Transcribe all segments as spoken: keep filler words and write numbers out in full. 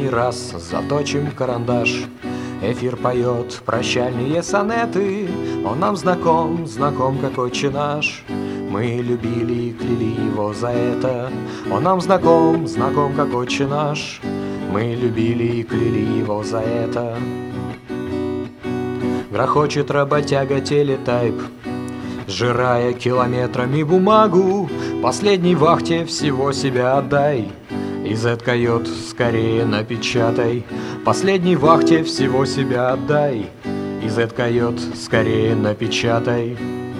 последний раз заточим карандаш. Эфир поет прощальные сонеты, он нам знаком, знаком как отче наш. Мы любили и кляли его за это, он нам знаком, знаком как отче наш. Мы любили и кляли его за это. Грохочет работяга телетайп, сжирая километрами бумагу. Последней вахте всего себя отдай, и зэт-койот скорее напечатай. Последней вахте всего себя отдай, и зэт-койот скорее напечатай.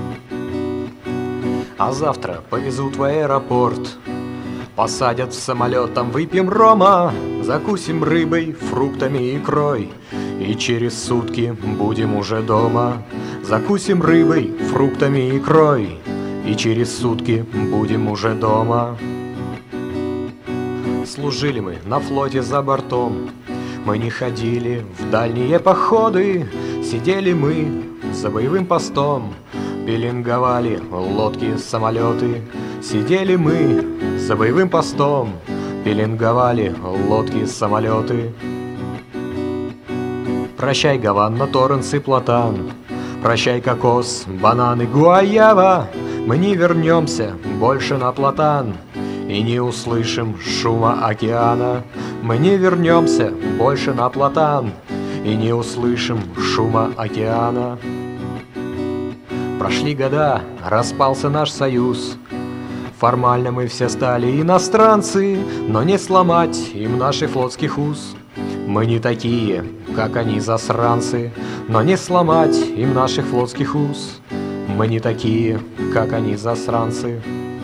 А завтра повезут в аэропорт, посадят в самолет, там выпьем рома, закусим рыбой, фруктами и икрой, и через сутки будем уже дома. Закусим рыбой, фруктами и икрой, и через сутки будем уже дома. Служили мы на флоте за бортом, мы не ходили в дальние походы, сидели мы за боевым постом, пеленговали лодки, самолеты. Сидели мы за боевым постом, пеленговали лодки, самолеты. Прощай, Гавана, Торренс и Платан, прощай, кокос, бананы, гуаява. Мы не вернемся больше на Платан и не услышим шума океана. Мы не вернемся больше на Платан и не услышим шума океана. Прошли года, распался наш союз, формально мы все стали иностранцы, но не сломать им наших флотских уз. Мы не такие, как они, засранцы, но не сломать им наших флотских уз. Мы не такие, как они, засранцы.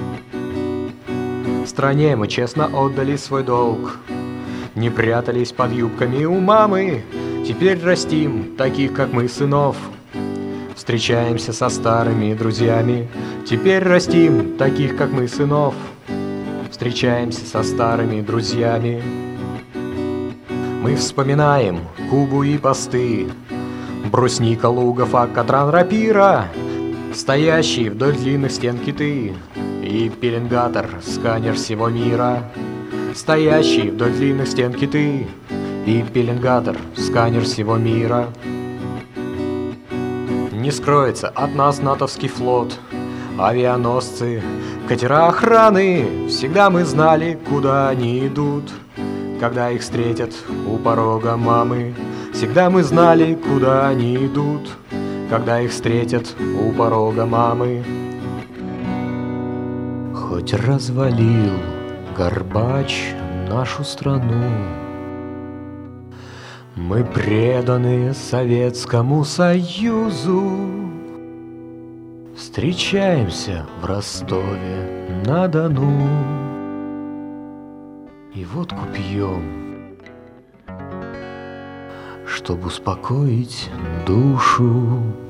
Стране мы честно отдали свой долг, не прятались под юбками у мамы. Теперь растим таких, как мы, сынов, встречаемся со старыми друзьями. Теперь растим таких, как мы, сынов, встречаемся со старыми друзьями. Мы вспоминаем Кубу и посты, брусника, лугов, акатран, рапира, стоящие вдоль длинных стен киты и пеленгатор, сканер всего мира. Стоящие вдоль длинных стен киты и пеленгатор, сканер всего мира. Не скроется от нас натовский флот, авианосцы, катера охраны. Всегда мы знали, куда они идут, когда их встретят у порога мамы. Всегда мы знали, куда они идут, когда их встретят у порога мамы. Хоть развалил Горбач нашу страну, мы преданы Советскому Союзу. Встречаемся в Ростове-на-Дону и водку пьем, чтоб успокоить душу.